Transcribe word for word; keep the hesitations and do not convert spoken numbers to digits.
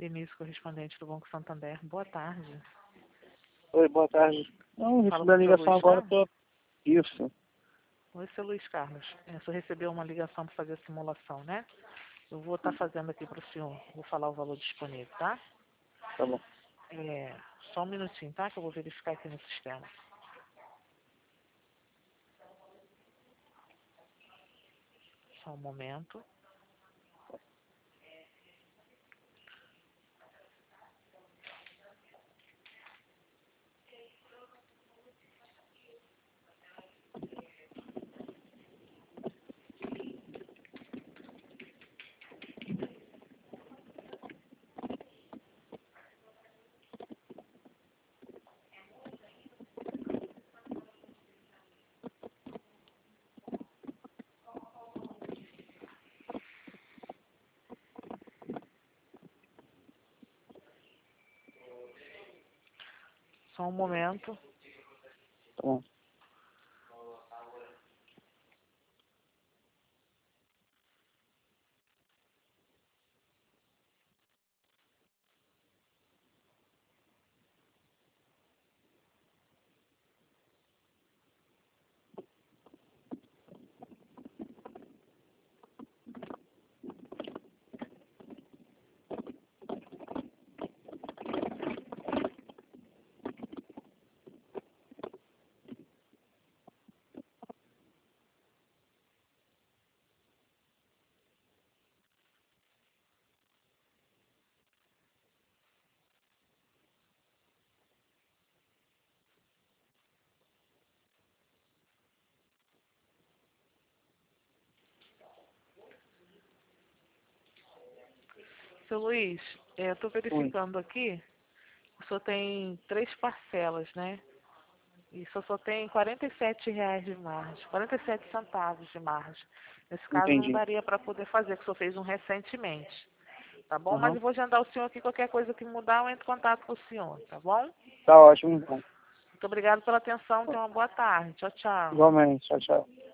Denise, correspondente do Banco Santander. Boa tarde. Oi, boa tarde. Não, Fala recebi a com o seu ligação Luiz agora, Carlos? tô... Isso. Oi, seu Luiz Carlos. É, o senhor recebeu uma ligação para fazer a simulação, né? Eu vou estar fazendo aqui para o senhor. Vou falar o valor disponível, tá? Tá bom. É, só um minutinho, tá? Que eu vou verificar aqui no sistema. Só um momento. Só um momento. Tá bom. Seu Luiz, é, eu estou Oi. verificando aqui. O senhor tem três parcelas, né? E o senhor só tem quarenta e sete reais de margem, quarenta e sete centavos de margem. Nesse caso não Entendi. daria para poder fazer, que o senhor fez um recentemente. Tá bom? Mas Aham. eu vou agendar o senhor aqui, qualquer coisa que mudar, eu entro em contato com o senhor, tá bom? Tá ótimo, então. Muito obrigado pela atenção, tenha uma boa tarde. Tchau, tchau. Igualmente. Tchau, tchau.